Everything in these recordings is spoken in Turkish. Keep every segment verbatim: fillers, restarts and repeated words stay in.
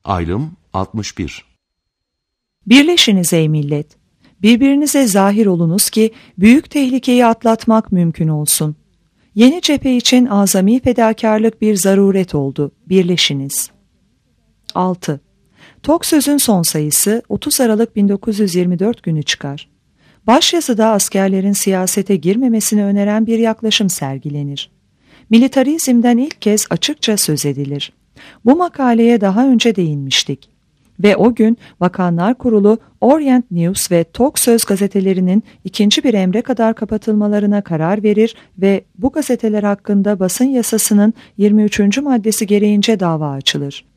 Ayrım altmış bir. Birleşiniz ey millet! Birbirinize zahir olunuz ki büyük tehlikeyi atlatmak mümkün olsun. Yeni cephe için azami fedakarlık bir zaruret oldu. Birleşiniz. altı. Tok Söz'ün son sayısı otuz Aralık bin dokuz yüz yirmi dört günü çıkar. Başyazıda askerlerin siyasete girmemesini öneren bir yaklaşım sergilenir. Militarizmden ilk kez açıkça söz edilir. Bu makaleye daha önce değinmiştik. Ve o gün Bakanlar Kurulu Orient News ve Tok Söz gazetelerinin ikinci bir emre kadar kapatılmalarına karar verir ve bu gazeteler hakkında basın yasasının yirmi üçüncü maddesi gereğince dava açılır.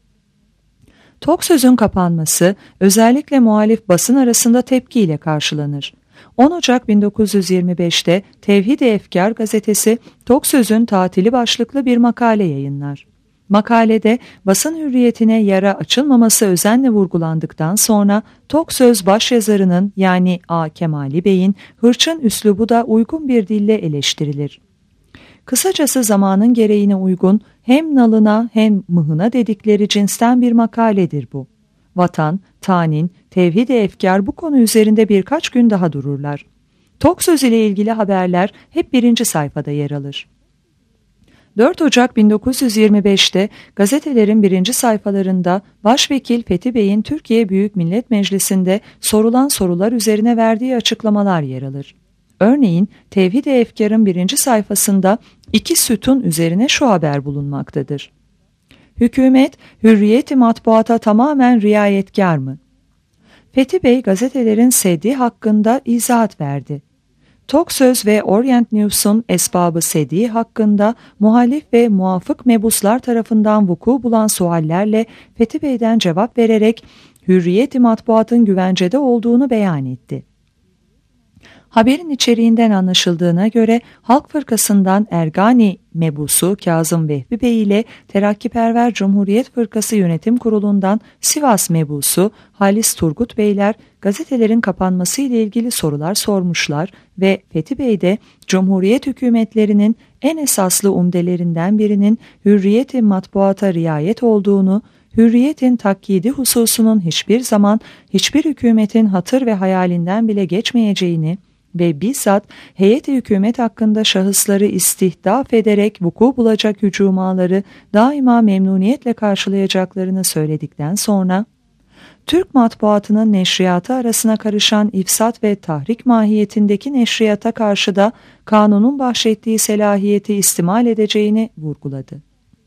Tok Söz'ün kapanması özellikle muhalif basın arasında tepkiyle karşılanır. on Ocak bin dokuz yüz yirmi beşte Tevhid-i Efkar gazetesi Tok Söz'ün tatili başlıklı bir makale yayınlar. Makalede basın hürriyetine yara açılmaması özenle vurgulandıktan sonra Tok Söz başyazarının yani A. Kemali Bey'in hırçın üslubu da uygun bir dille eleştirilir. Kısacası zamanın gereğine uygun hem nalına hem mıhına dedikleri cinsten bir makaledir bu. Vatan, Tanin, Tevhid-i Efkar bu konu üzerinde birkaç gün daha dururlar. Tok Söz ile ilgili haberler hep birinci sayfada yer alır. dört Ocak bin dokuz yüz yirmi beşte gazetelerin birinci sayfalarında Başvekil Fethi Bey'in Türkiye Büyük Millet Meclisi'nde sorulan sorular üzerine verdiği açıklamalar yer alır. Örneğin Tevhid-i Efkar'ın birinci sayfasında iki sütun üzerine şu haber bulunmaktadır. Hükümet, hürriyeti matbuata tamamen riayetkar mı? Fethi Bey gazetelerin seddi hakkında izahat verdi. Tok Söz ve Orient News'un esbabı seddi hakkında muhalif ve muafık mebuslar tarafından vuku bulan suallerle Fethi Bey'den cevap vererek hürriyeti matbuatın güvencede olduğunu beyan etti. Haberin içeriğinden anlaşıldığına göre Halk Fırkası'ndan Ergani mebusu Kazım Vehbi Bey ile Terakkiperver Cumhuriyet Fırkası Yönetim Kurulu'ndan Sivas mebusu Halis Turgut Beyler gazetelerin kapanması ile ilgili sorular sormuşlar ve Fethi Bey de Cumhuriyet hükümetlerinin en esaslı umdelerinden birinin hürriyeti matbuata riayet olduğunu, hürriyetin takkidi hususunun hiçbir zaman hiçbir hükümetin hatır ve hayalinden bile geçmeyeceğini ve bizzat heyet-i hükümet hakkında şahısları istihdaf ederek vuku bulacak hücumaları daima memnuniyetle karşılayacaklarını söyledikten sonra, Türk matbuatının neşriyatı arasına karışan ifsat ve tahrik mahiyetindeki neşriyata karşı da kanunun bahşettiği selahiyeti istimal edeceğini vurguladı.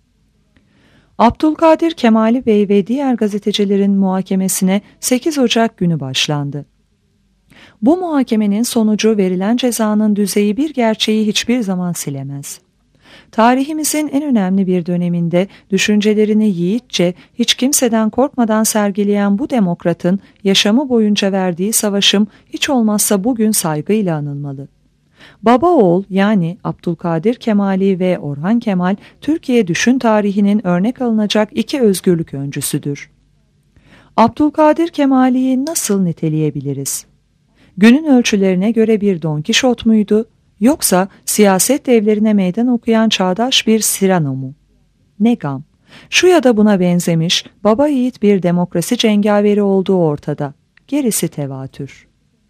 Abdülkadir Kemali Bey ve diğer gazetecilerin muhakemesine sekiz Ocak günü başlandı. Bu muhakemenin sonucu verilen cezanın düzeyi bir gerçeği hiçbir zaman silemez. Tarihimizin en önemli bir döneminde düşüncelerini yiğitçe, hiç kimseden korkmadan sergileyen bu demokratın yaşamı boyunca verdiği savaşım hiç olmazsa bugün saygıyla anılmalı. Baba oğul yani Abdülkadir Kemali ve Orhan Kemal, Türkiye düşün tarihinin örnek alınacak iki özgürlük öncüsüdür. Abdülkadir Kemali'yi nasıl niteleyebiliriz? Günün ölçülerine göre bir Don Kişot muydu, yoksa siyaset devlerine meydan okuyan çağdaş bir Sirano mu? Ne gam! Şu ya da buna benzemiş, baba yiğit bir demokrasi cengaveri olduğu ortada. Gerisi tevatür.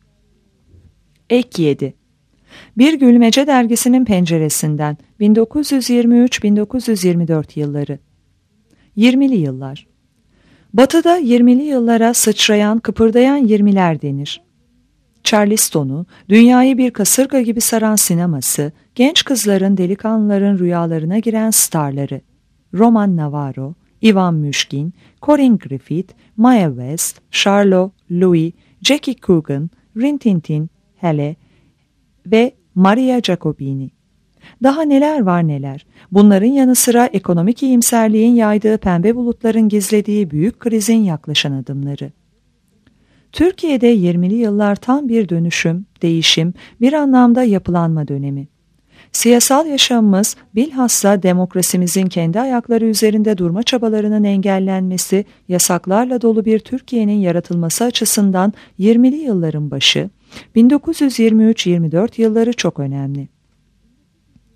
Ek yedi. Bir Gülmece dergisinin penceresinden bin dokuz yüz yirmi üç bin dokuz yüz yirmi dört yılları. yirmili yıllar. Batı'da yirmili yıllara sıçrayan, kıpırdayan yirmiler denir. Charleston'u, dünyayı bir kasırga gibi saran sineması, genç kızların, delikanlıların rüyalarına giren starları. Roman Navarro, Ivan Müşkin, Corinne Griffith, Mae West, Charlotte, Louis, Jackie Coogan, Rin Tin Tin, Hele ve Maria Jacobini. Daha neler var neler. Bunların yanı sıra ekonomik iyimserliğin yaydığı pembe bulutların gizlediği büyük krizin yaklaşan adımları. Türkiye'de yirmili yıllar tam bir dönüşüm, değişim, bir anlamda yapılanma dönemi. Siyasal yaşamımız, bilhassa demokrasimizin kendi ayakları üzerinde durma çabalarının engellenmesi, yasaklarla dolu bir Türkiye'nin yaratılması açısından yirmili yılların başı, bin dokuz yüz yirmi üç yirmi dört yılları çok önemli.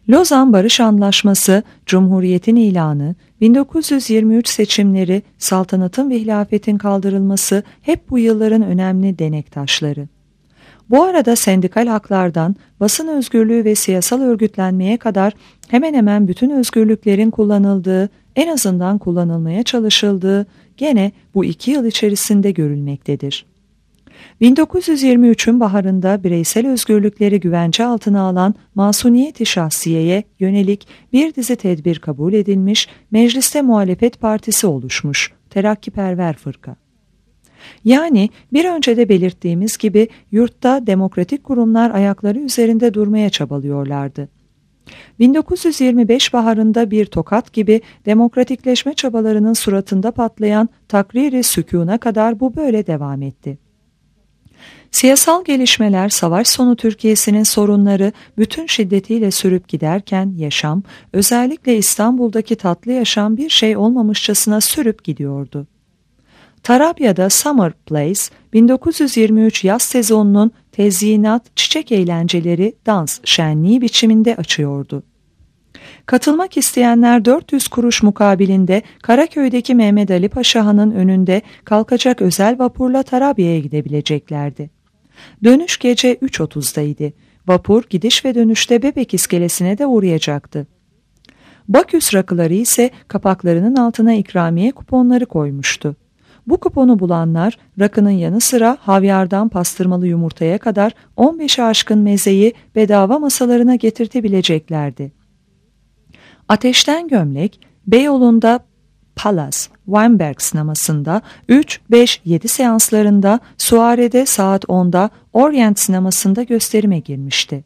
Lozan Barış Antlaşması, Cumhuriyet'in ilanı, bin dokuz yüz yirmi üç seçimleri, saltanatın ve hilafetin kaldırılması hep bu yılların önemli denek taşları. Bu arada sendikal haklardan basın özgürlüğü ve siyasal örgütlenmeye kadar hemen hemen bütün özgürlüklerin kullanıldığı, en azından kullanılmaya çalışıldığı gene bu iki yıl içerisinde görülmektedir. bin dokuz yüz yirmi üçün baharında bireysel özgürlükleri güvence altına alan Masuniyet-i Şahsiye'ye yönelik bir dizi tedbir kabul edilmiş, mecliste muhalefet partisi oluşmuş, terakkiperver fırka. Yani bir önce de belirttiğimiz gibi yurtta demokratik kurumlar ayakları üzerinde durmaya çabalıyorlardı. bin dokuz yüz yirmi beş baharında bir tokat gibi demokratikleşme çabalarının suratında patlayan takrir-i sükûna kadar bu böyle devam etti. Siyasal gelişmeler savaş sonu Türkiye'sinin sorunları bütün şiddetiyle sürüp giderken yaşam, özellikle İstanbul'daki tatlı yaşam bir şey olmamışçasına sürüp gidiyordu. Tarabya'da Summer Place, bin dokuz yüz yirmi üç yaz sezonunun tezyinat, çiçek eğlenceleri, dans şenliği biçiminde açıyordu. Katılmak isteyenler dört yüz kuruş mukabilinde Karaköy'deki Mehmet Ali Paşa Han'ın önünde kalkacak özel vapurla Tarabya'ya gidebileceklerdi. Dönüş gece üç otuzdaydı. Vapur gidiş ve dönüşte Bebek iskelesine de uğrayacaktı. Baküs rakıları ise kapaklarının altına ikramiye kuponları koymuştu. Bu kuponu bulanlar rakının yanı sıra havyardan pastırmalı yumurtaya kadar on beşe aşkın mezeyi bedava masalarına getirtebileceklerdi. Ateşten Gömlek, Beyoğlu'nda Palace, Weinberg sinemasında üç, beş, yedi seanslarında, Suare'de saat onda Orient sinemasında gösterime girmişti.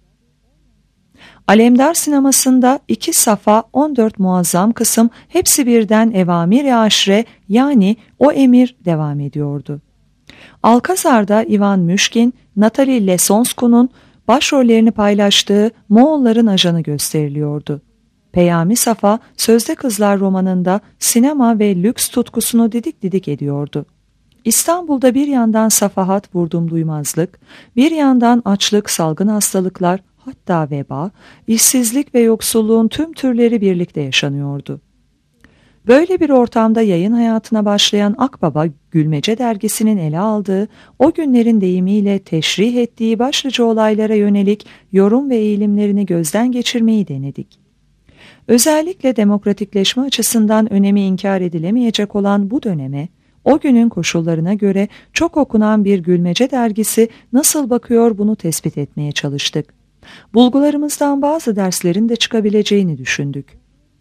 Alemdar sinemasında iki safa on dört muazzam kısım hepsi birden Evamir-i Aşre yani o emir devam ediyordu. Alkazar'da Ivan Müşkin, Natalie Lesonsku'nun başrollerini paylaştığı Moğolların ajanı gösteriliyordu. Peyami Safa, Sözde Kızlar romanında sinema ve lüks tutkusunu didik didik ediyordu. İstanbul'da bir yandan safahat, vurdum duymazlık, bir yandan açlık, salgın hastalıklar, hatta veba, işsizlik ve yoksulluğun tüm türleri birlikte yaşanıyordu. Böyle bir ortamda yayın hayatına başlayan Akbaba, Gülmece dergisinin ele aldığı, o günlerin deyimiyle teşrih ettiği başlıca olaylara yönelik yorum ve eğilimlerini gözden geçirmeyi denedik. Özellikle demokratikleşme açısından önemi inkar edilemeyecek olan bu döneme, o günün koşullarına göre çok okunan bir Gülmece dergisi nasıl bakıyor bunu tespit etmeye çalıştık. Bulgularımızdan bazı derslerin de çıkabileceğini düşündük.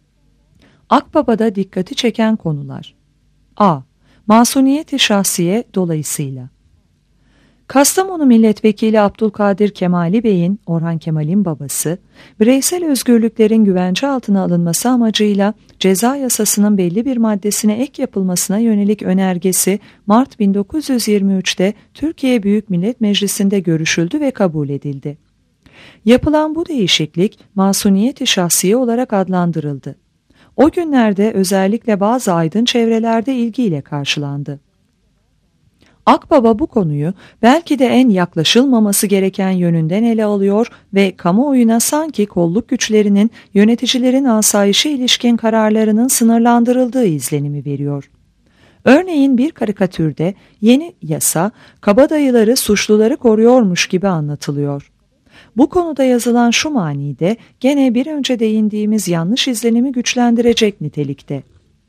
Akbaba'da dikkati çeken konular: A. Masuniyet-i Şahsiye dolayısıyla. Kastamonu Milletvekili Abdülkadir Kemali Bey'in, Orhan Kemal'in babası, bireysel özgürlüklerin güvence altına alınması amacıyla ceza yasasının belli bir maddesine ek yapılmasına yönelik önergesi Mart bin dokuz yüz yirmi üçte Türkiye Büyük Millet Meclisi'nde görüşüldü ve kabul edildi. Yapılan bu değişiklik Masuniyet-i Şahsiye olarak adlandırıldı. O günlerde özellikle bazı aydın çevrelerde ilgiyle karşılandı. Akbaba bu konuyu belki de en yaklaşılmaması gereken yönünden ele alıyor ve kamuoyuna sanki kolluk güçlerinin yöneticilerin asayişe ilişkin kararlarının sınırlandırıldığı izlenimi veriyor. Örneğin bir karikatürde yeni yasa kabadayıları, suçluları koruyormuş gibi anlatılıyor. Bu konuda yazılan şu manide gene bir önce değindiğimiz yanlış izlenimi güçlendirecek nitelikte.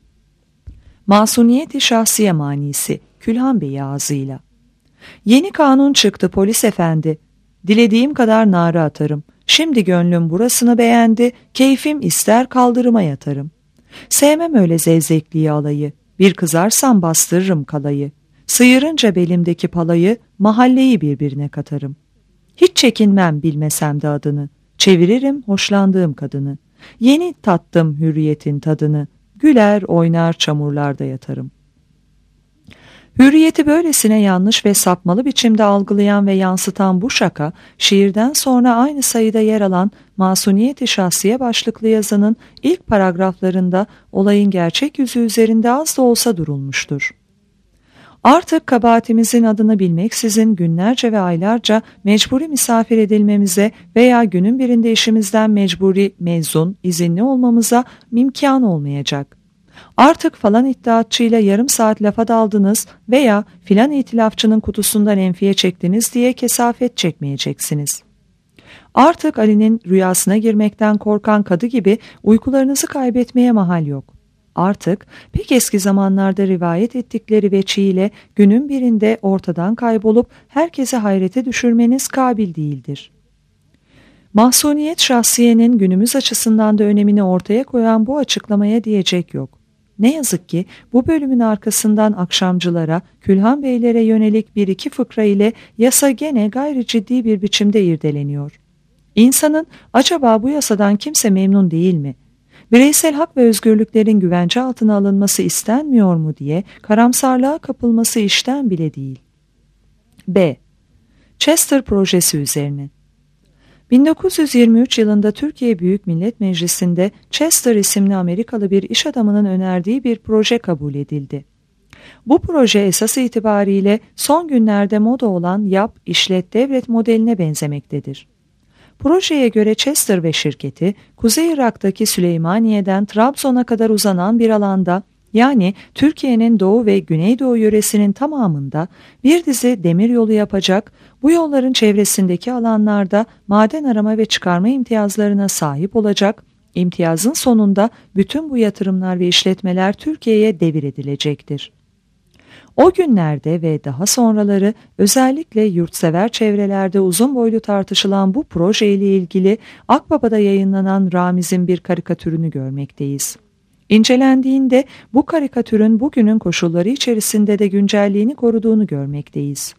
Masuniyet-i Şahsiye manisi, Külhan Bey ağzıyla. Yeni kanun çıktı polis efendi. Dilediğim kadar nara atarım. Şimdi gönlüm burasını beğendi, keyfim ister kaldırıma yatarım. Sevmem öyle zevzekliği alayı, bir kızarsam bastırırım kalayı. Sıyırınca belimdeki palayı, mahalleyi birbirine katarım. Hiç çekinmem bilmesem de adını, çeviririm hoşlandığım kadını. Yeni tattım hürriyetin tadını, güler oynar çamurlarda yatarım. Hürriyeti böylesine yanlış ve sapmalı biçimde algılayan ve yansıtan bu şaka, şiirden sonra aynı sayıda yer alan Masuniyet-i Şahsiye başlıklı yazının ilk paragraflarında olayın gerçek yüzü üzerinde az da olsa durulmuştur. Artık kabahatimizin adını bilmeksizin günlerce ve aylarca mecburi misafir edilmemize veya günün birinde işimizden mecburi, mezun, izinli olmamıza imkan olmayacak. Artık falan iddiatçıyla yarım saat lafa daldınız veya filan itilafçının kutusundan enfiye çektiniz diye kesafet çekmeyeceksiniz. Artık Ali'nin rüyasına girmekten korkan kadı gibi uykularınızı kaybetmeye mahal yok. Artık pek eski zamanlarda rivayet ettikleri veçiyle günün birinde ortadan kaybolup herkese hayrete düşürmeniz kabil değildir. Mahsuniyet şahsiyenin günümüz açısından da önemini ortaya koyan bu açıklamaya diyecek yok. Ne yazık ki bu bölümün arkasından akşamcılara, külhan beylere yönelik bir iki fıkra ile yasa gene gayri ciddi bir biçimde irdeleniyor. İnsanın acaba bu yasadan kimse memnun değil mi? Bireysel hak ve özgürlüklerin güvence altına alınması istenmiyor mu diye karamsarlığa kapılması işten bile değil. B. Chester projesi üzerine. bin dokuz yüz yirmi üç yılında Türkiye Büyük Millet Meclisi'nde Chester isimli Amerikalı bir iş adamının önerdiği bir proje kabul edildi. Bu proje esas itibariyle son günlerde moda olan yap, işlet, devret modeline benzemektedir. Projeye göre Chester ve şirketi, Kuzey Irak'taki Süleymaniye'den Trabzon'a kadar uzanan bir alanda, yani Türkiye'nin doğu ve güneydoğu yöresinin tamamında bir dizi demir yolu yapacak, bu yolların çevresindeki alanlarda maden arama ve çıkarma imtiyazlarına sahip olacak, imtiyazın sonunda bütün bu yatırımlar ve işletmeler Türkiye'ye devir edilecektir. O günlerde ve daha sonraları özellikle yurtsever çevrelerde uzun boylu tartışılan bu proje ile ilgili Akbaba'da yayınlanan Ramiz'in bir karikatürünü görmekteyiz. İncelendiğinde bu karikatürün bugünün koşulları içerisinde de güncelliğini koruduğunu görmekteyiz.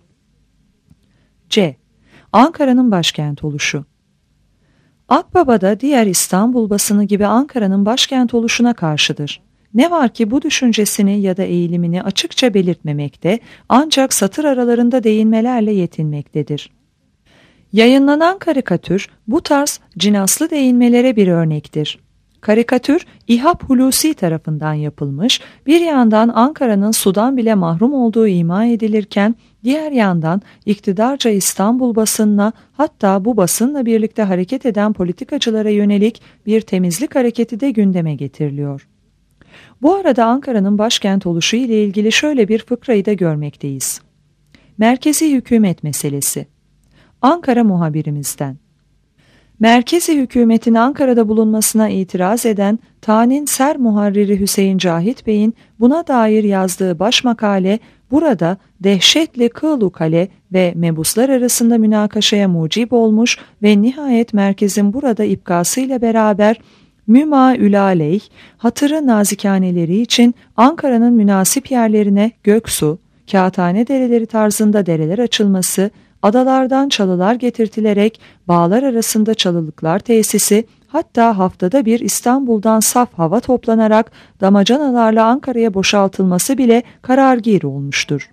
C. Ankara'nın başkent oluşu. Akbaba'da diğer İstanbul basını gibi Ankara'nın başkent oluşuna karşıdır. Ne var ki bu düşüncesini ya da eğilimini açıkça belirtmemekte, ancak satır aralarında değinmelerle yetinmektedir. Yayınlanan karikatür bu tarz cinaslı değinmelere bir örnektir. Karikatür İhab Hulusi tarafından yapılmış, bir yandan Ankara'nın sudan bile mahrum olduğu ima edilirken, diğer yandan iktidarca İstanbul basınına, hatta bu basınla birlikte hareket eden politikacılara yönelik bir temizlik hareketi de gündeme getiriliyor. Bu arada Ankara'nın başkent oluşu ile ilgili şöyle bir fıkrayı da görmekteyiz. Merkezi hükümet meselesi. Ankara muhabirimizden. Merkezi hükümetin Ankara'da bulunmasına itiraz eden Ta'nin Ser muharriri Hüseyin Cahit Bey'in buna dair yazdığı baş makale burada dehşetli kığlukale ve mebuslar arasında münakaşaya mucib olmuş ve nihayet merkezin burada ipkasıyla beraber mümaülâleyh, hatırı nazikaneleri için Ankara'nın münasip yerlerine Göksu, Kağıthane dereleri tarzında dereler açılması, adalardan çalılar getirtilerek bağlar arasında çalılıklar tesisi, hatta haftada bir İstanbul'dan saf hava toplanarak damacanalarla Ankara'ya boşaltılması bile karargir olmuştur.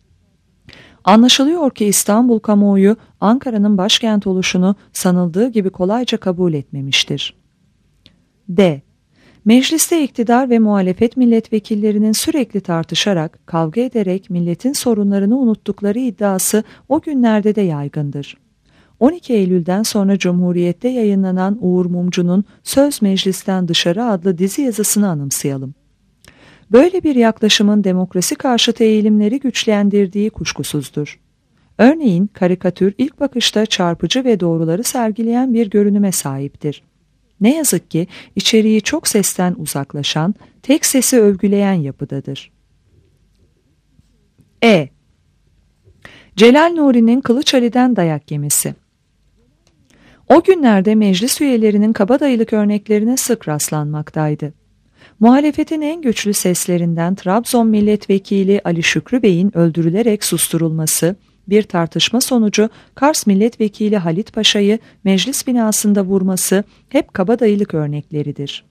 Anlaşılıyor ki İstanbul kamuoyu Ankara'nın başkent oluşunu sanıldığı gibi kolayca kabul etmemiştir. D. Mecliste iktidar ve muhalefet milletvekillerinin sürekli tartışarak, kavga ederek milletin sorunlarını unuttukları iddiası o günlerde de yaygındır. on iki Eylül'den sonra Cumhuriyet'te yayınlanan Uğur Mumcu'nun Söz Meclisten Dışarı adlı dizi yazısını anımsayalım. Böyle bir yaklaşımın demokrasi karşıtı eğilimleri güçlendirdiği kuşkusuzdur. Örneğin karikatür ilk bakışta çarpıcı ve doğruları sergileyen bir görünüme sahiptir. Ne yazık ki içeriği çok sesten uzaklaşan, tek sesi övgüleyen yapıdadır. E. Celal Nuri'nin Kılıç Ali'den dayak yemesi. O günlerde meclis üyelerinin kabadayılık örneklerine sık rastlanmaktaydı. Muhalefetin en güçlü seslerinden Trabzon Milletvekili Ali Şükrü Bey'in öldürülerek susturulması, bir tartışma sonucu Kars Milletvekili Halit Paşa'yı meclis binasında vurması hep kabadayılık örnekleridir.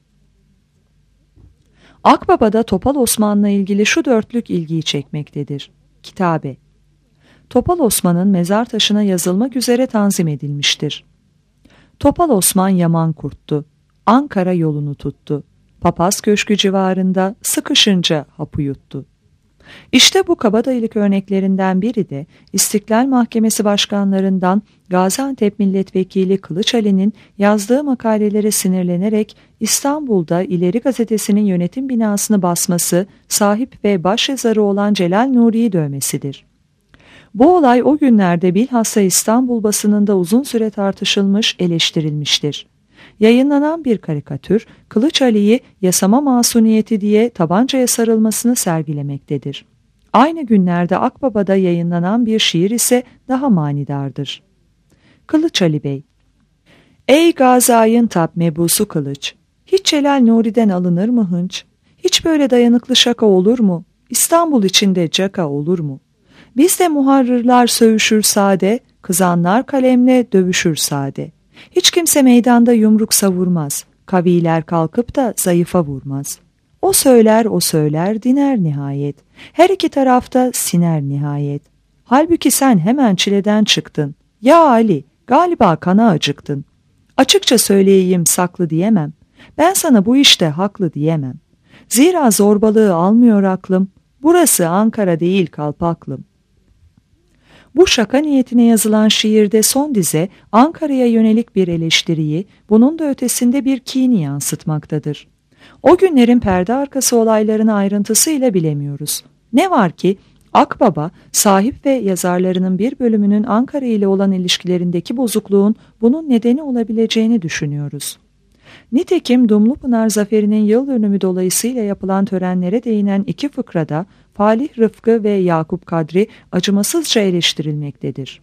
Akbaba'da Topal Osman'la ilgili şu dörtlük ilgiyi çekmektedir. Kitabe. Topal Osman'ın mezar taşına yazılmak üzere tanzim edilmiştir. Topal Osman yaman kurttu. Ankara yolunu tuttu. Papaz Köşkü civarında sıkışınca hapı yuttu. İşte bu kabadayılık örneklerinden biri de İstiklal Mahkemesi başkanlarından Gaziantep Milletvekili Kılıç Ali'nin yazdığı makalelere sinirlenerek İstanbul'da İleri Gazetesi'nin yönetim binasını basması, sahip ve başyazarı olan Celal Nuri'yi dövmesidir. Bu olay o günlerde bilhassa İstanbul basınında uzun süre tartışılmış, eleştirilmiştir. Yayınlanan bir karikatür, Kılıç Ali'yi yasama masuniyeti diye tabancaya sarılmasını sergilemektedir. Aynı günlerde Akbaba'da yayınlanan bir şiir ise daha manidardır. Kılıç Ali Bey: Ey Gazayın tap mebusu Kılıç, hiç Celal Nuri'den alınır mı hınç? Hiç böyle dayanıklı şaka olur mu? İstanbul içinde caka olur mu? Bizde muharrırlar söğüşür sade, kızanlar kalemle dövüşür sade. Hiç kimse meydanda yumruk savurmaz, kaviler kalkıp da zayıfa vurmaz. O söyler o söyler diner nihayet, her iki tarafta siner nihayet. Halbuki sen hemen çileden çıktın. Ya Ali, galiba kana acıktın. Açıkça söyleyeyim saklı diyemem. Ben sana bu işte haklı diyemem. Zira zorbalığı almıyor aklım. Burası Ankara değil Kalpaklım. Bu şaka niyetine yazılan şiirde son dize Ankara'ya yönelik bir eleştiriyi, bunun da ötesinde bir kini yansıtmaktadır. O günlerin perde arkası olaylarını ayrıntısıyla bilemiyoruz. Ne var ki Akbaba, sahip ve yazarlarının bir bölümünün Ankara ile olan ilişkilerindeki bozukluğun bunun nedeni olabileceğini düşünüyoruz. Nitekim Dumlupınar Zaferi'nin yıl dönümü dolayısıyla yapılan törenlere değinen iki fıkrada Falih Rıfkı ve Yakup Kadri acımasızca eleştirilmektedir.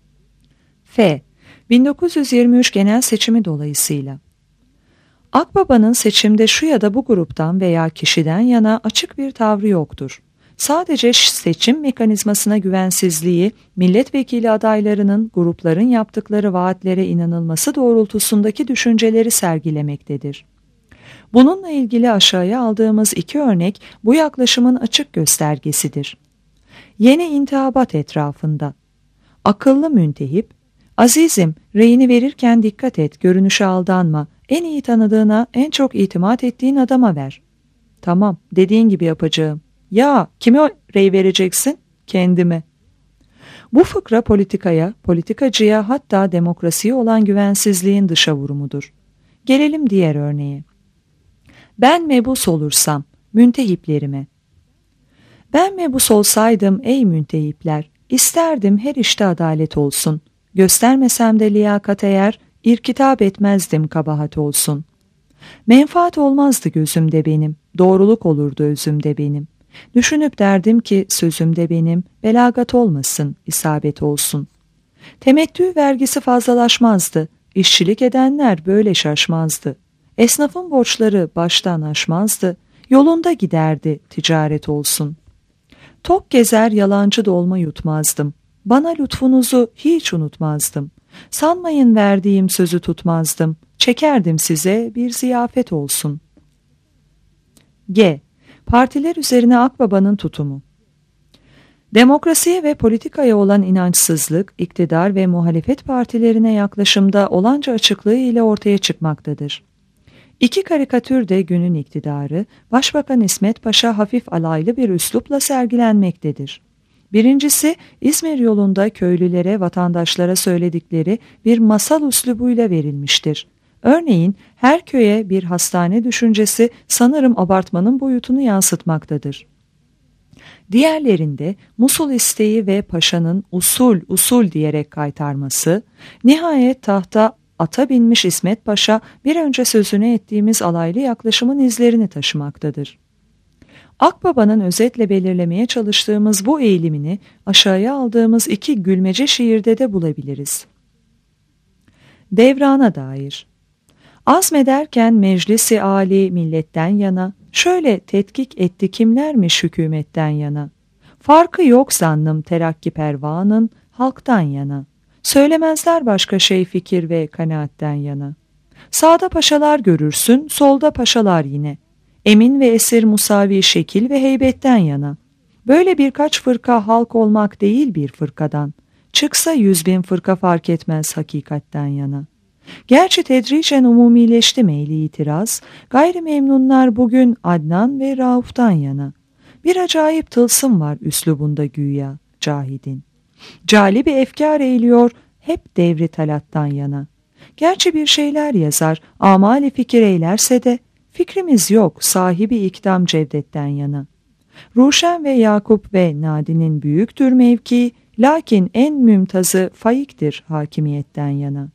F. bin dokuz yüz yirmi üç genel seçimi dolayısıyla Akbaba'nın seçimde şu ya da bu gruptan veya kişiden yana açık bir tavrı yoktur. Sadece seçim mekanizmasına güvensizliği, milletvekili adaylarının grupların yaptıkları vaatlere inanılması doğrultusundaki düşünceleri sergilemektedir. Bununla ilgili aşağıya aldığımız iki örnek bu yaklaşımın açık göstergesidir. Yeni intihabat etrafında. Akıllı müntehip, azizim reyini verirken dikkat et, görünüşe aldanma, en iyi tanıdığına, en çok itimat ettiğin adama ver. Tamam, dediğin gibi yapacağım. Ya kime rey vereceksin? Kendime. Bu fıkra politikaya, politikacıya hatta demokrasiye olan güvensizliğin dışa vurumudur. Gelelim diğer örneğe. Ben mebus olursam, müntehiplerime. Ben mebus olsaydım ey müntehipler, isterdim her işte adalet olsun. Göstermesem de liyakat eğer, irkitap etmezdim kabahat olsun. Menfaat olmazdı gözümde benim, doğruluk olurdu özümde benim. Düşünüp derdim ki sözümde benim, belagat olmasın, isabet olsun. Temettü vergisi fazlalaşmazdı, işçilik edenler böyle şaşmazdı. Esnafın borçları baştan aşmazdı, yolunda giderdi ticaret olsun. Tok gezer yalancı dolma yutmazdım, bana lütfunuzu hiç unutmazdım. Sanmayın verdiğim sözü tutmazdım, çekerdim size bir ziyafet olsun. G. Partiler üzerine Akbaba'nın tutumu. Demokrasiye ve politikaya olan inançsızlık, iktidar ve muhalefet partilerine yaklaşımda olanca açıklığı ile ortaya çıkmaktadır. İki karikatür de günün iktidarı, Başbakan İsmet Paşa hafif alaylı bir üslupla sergilenmektedir. Birincisi, İzmir yolunda köylülere, vatandaşlara söyledikleri bir masal üslubuyla verilmiştir. Örneğin her köye bir hastane düşüncesi sanırım abartmanın boyutunu yansıtmaktadır. Diğerlerinde Musul isteği ve paşanın usul usul diyerek kaytarması, nihayet tahta ata binmiş İsmet Paşa bir önce sözünü ettiğimiz alaylı yaklaşımın izlerini taşımaktadır. Akbaba'nın özetle belirlemeye çalıştığımız bu eğilimini aşağıya aldığımız iki gülmece şiirde de bulabiliriz. Devrana dair. Azmederken meclisi âli milletten yana, şöyle tetkik etti kimlermiş hükümetten yana. Farkı yok zannım terakki pervanın halktan yana. Söylemezler başka şey fikir ve kanaatten yana. Sağda paşalar görürsün, solda paşalar yine. Emin ve esir musavi şekil ve heybetten yana. Böyle birkaç fırka halk olmak değil bir fırkadan. Çıksa yüz bin fırka fark etmez hakikatten yana. Gerçi tedricen umumileşti meyli itiraz, gayrimemnunlar bugün Adnan ve Rauf'tan yana. Bir acayip tılsım var üslubunda güya Cahid'in. Cali bir efkar eğiliyor, hep devri talattan yana. Gerçi bir şeyler yazar, amali fikir eylerse de, fikrimiz yok sahibi ikdam Cevdet'ten yana. Ruşen ve Yakup ve Nadi'nin büyüktür mevki, lakin en mümtazı Faik'tir hakimiyetten yana.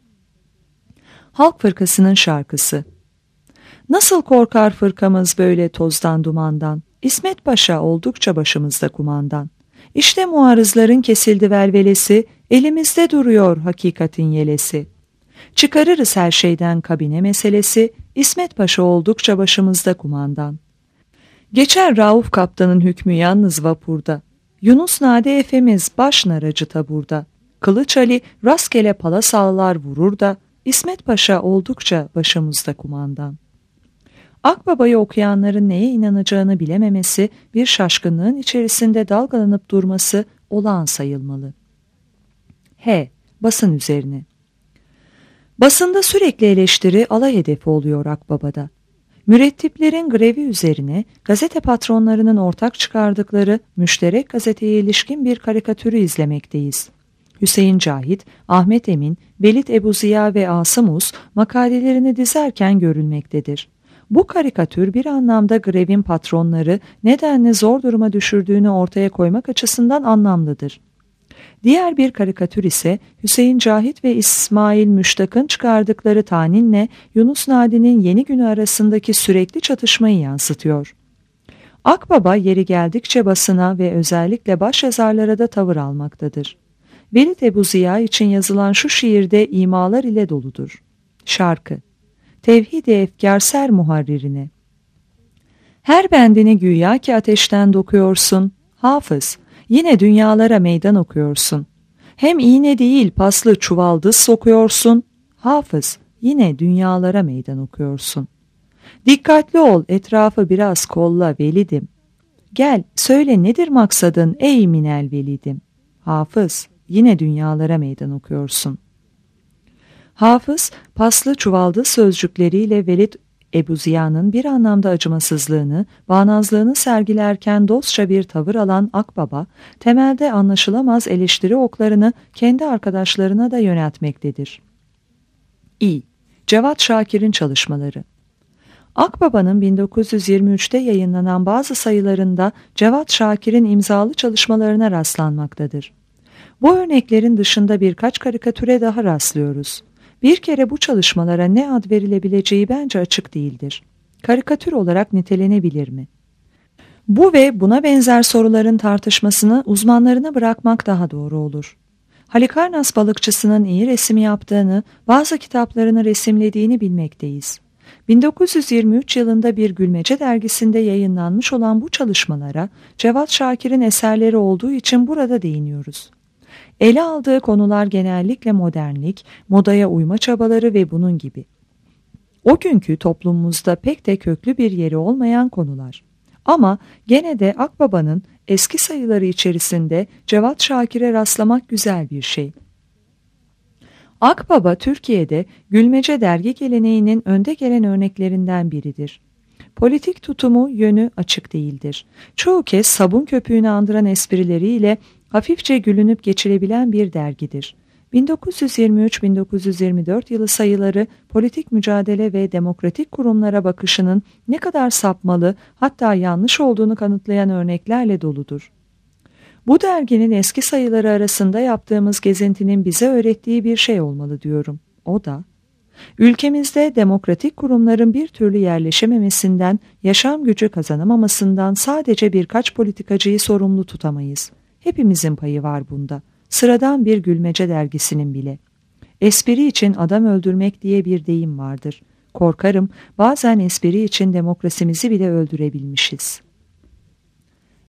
Halk Fırkası'nın şarkısı. Nasıl korkar fırkamız böyle tozdan dumandan, İsmet Paşa oldukça başımızda kumandan. İşte muarızların kesildi velvelesi, elimizde duruyor hakikatin yelesi. Çıkarırız her şeyden kabine meselesi, İsmet Paşa oldukça başımızda kumandan. Geçer Rauf Kaptan'ın hükmü yalnız vapurda. Yunus Nade Efemiz baş naracı taburda. Kılıç Ali rastgele palasallar vurur da, İsmet Paşa oldukça başımızda kumandan. Akbaba'yı okuyanların neye inanacağını bilememesi, bir şaşkınlığın içerisinde dalgalanıp durması olağan sayılmalı. H. Basın üzerine. Basında sürekli eleştiri alay hedefi oluyor Akbaba'da. Mürettiplerin grevi üzerine gazete patronlarının ortak çıkardıkları müşterek gazeteye ilişkin bir karikatürü izlemekteyiz. Hüseyin Cahit, Ahmet Emin, Velid Ebu Ziya ve Asım Us makalelerini dizerken görülmektedir. Bu karikatür bir anlamda grevin patronları nedenle zor duruma düşürdüğünü ortaya koymak açısından anlamlıdır. Diğer bir karikatür ise Hüseyin Cahit ve İsmail Müştak'ın çıkardıkları taninle Yunus Nadi'nin Yeni Günü arasındaki sürekli çatışmayı yansıtıyor. Akbaba yeri geldikçe basına ve özellikle başyazarlara da tavır almaktadır. Velid Ebu Ziya için yazılan şu şiirde imalar ile doludur. Şarkı. Tevhid-i efkar ser muharririne. Her bendini güya ki ateşten dokuyorsun, hafız, yine dünyalara meydan okuyorsun. Hem iğne değil paslı çuvaldız sokuyorsun, hafız, yine dünyalara meydan okuyorsun. Dikkatli ol, etrafı biraz kolla velidim. Gel, söyle nedir maksadın ey minel velidim. Hafız, yine dünyalara meydan okuyorsun. Hafız, paslı çuvaldız sözcükleriyle Velid Ebu Ziya'nın bir anlamda acımasızlığını, bağnazlığını sergilerken dostça bir tavır alan Akbaba, temelde anlaşılamaz eleştiri oklarını kendi arkadaşlarına da yöneltmektedir. İ. Cevat Şakir'in çalışmaları. Akbaba'nın bin dokuz yüz yirmi üçte yayınlanan bazı sayılarında Cevat Şakir'in imzalı çalışmalarına rastlanmaktadır. Bu örneklerin dışında birkaç karikatüre daha rastlıyoruz. Bir kere bu çalışmalara ne ad verilebileceği bence açık değildir. Karikatür olarak nitelenebilir mi? Bu ve buna benzer soruların tartışmasını uzmanlarına bırakmak daha doğru olur. Halikarnas balıkçısının iyi resim yaptığını, bazı kitaplarını resimlediğini bilmekteyiz. bin dokuz yüz yirmi üç yılında bir Gülmece dergisinde yayınlanmış olan bu çalışmalara Cevat Şakir'in eserleri olduğu için burada değiniyoruz. Ele aldığı konular genellikle modernlik, modaya uyma çabaları ve bunun gibi. O günkü toplumumuzda pek de köklü bir yeri olmayan konular. Ama gene de Akbaba'nın eski sayıları içerisinde Cevat Şakir'e rastlamak güzel bir şey. Akbaba Türkiye'de Gülmece dergi geleneğinin önde gelen örneklerinden biridir. Politik tutumu yönü açık değildir. Çoğu kez sabun köpüğünü andıran esprileriyle hafifçe gülünüp geçilebilen bir dergidir. bin dokuz yüz yirmi üç bin dokuz yüz yirmi dört yılı sayıları politik mücadele ve demokratik kurumlara bakışının ne kadar sapmalı, hatta yanlış olduğunu kanıtlayan örneklerle doludur. Bu derginin eski sayıları arasında yaptığımız gezintinin bize öğrettiği bir şey olmalı diyorum. O da, ülkemizde demokratik kurumların bir türlü yerleşememesinden, yaşam gücü kazanamamasından sadece birkaç politikacıyı sorumlu tutamayız. Hepimizin payı var bunda. Sıradan bir Gülmece dergisinin bile. Espri için adam öldürmek diye bir deyim vardır. Korkarım bazen espri için demokrasimizi bile öldürebilmişiz.